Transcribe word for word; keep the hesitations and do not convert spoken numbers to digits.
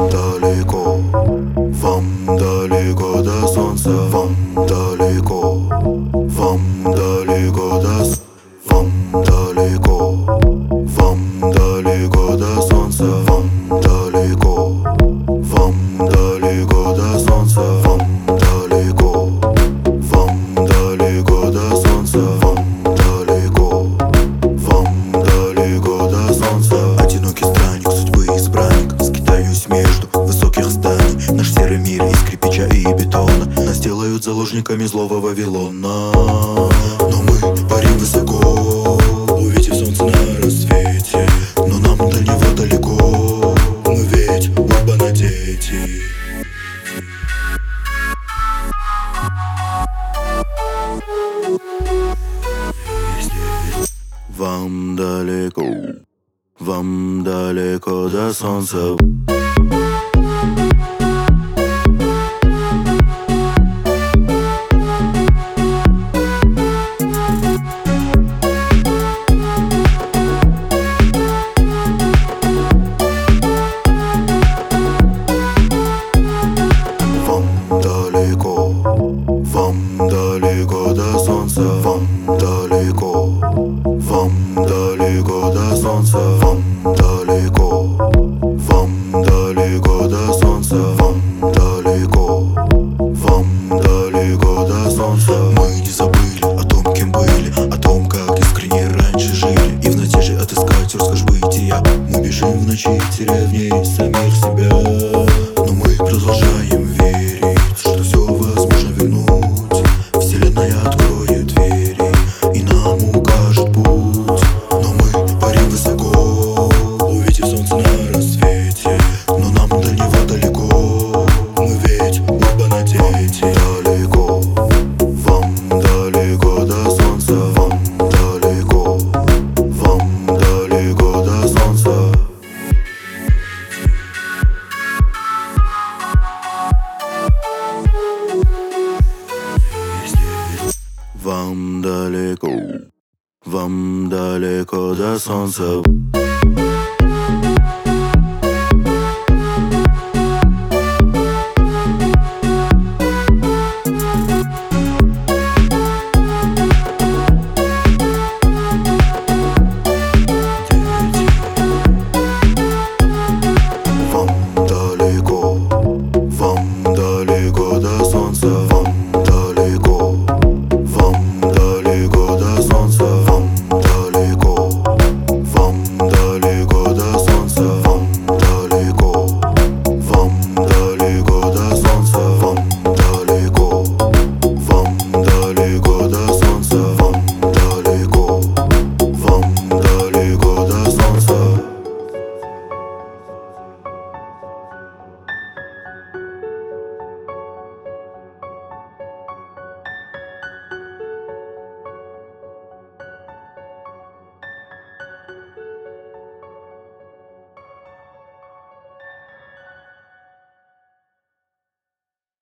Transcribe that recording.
далеко, вам далеко до солнца, вам далеко, вам далеко до с- вам далеко, вам далеко до солнца, вам далеко, вам далеко до солнца, вам далеко, вам далеко до солнца, вам далеко, вам далеко до солнца. Одинокий странник, судьбы избранник, скитаюсь между высоких зданий. Наш серый мир из кирпича и бетона нас делают заложниками злого Вавилона. Но мы парим высоко, увидев солнце на рассвете. Но нам до него далеко, мы ведь оба дети. Вам далеко, вам далеко до солнца. Вам далеко, вам далеко до солнца, вам далеко, вам далеко до солнца, вам далеко, вам далеко до солнца, вам далеко, вам далеко до солнца. Мы не забыли о том, кем были, о том, как искренне раньше жили, и в надежде отыскать роскошь бытия мы бежим в ночи, теряя в ней самих себя. Но мы продолжаем верить, что все возможно вернуть. Вселенная откроет двери и нам укажет путь. Но мы парим высоко, увидев солнце на рассвете. Но нам до него далеко, мы ведь оба дети. Далеко, вам далеко до солнца, вам далеко, вам далеко до солнца. Вам далеко, вам далеко до солнца.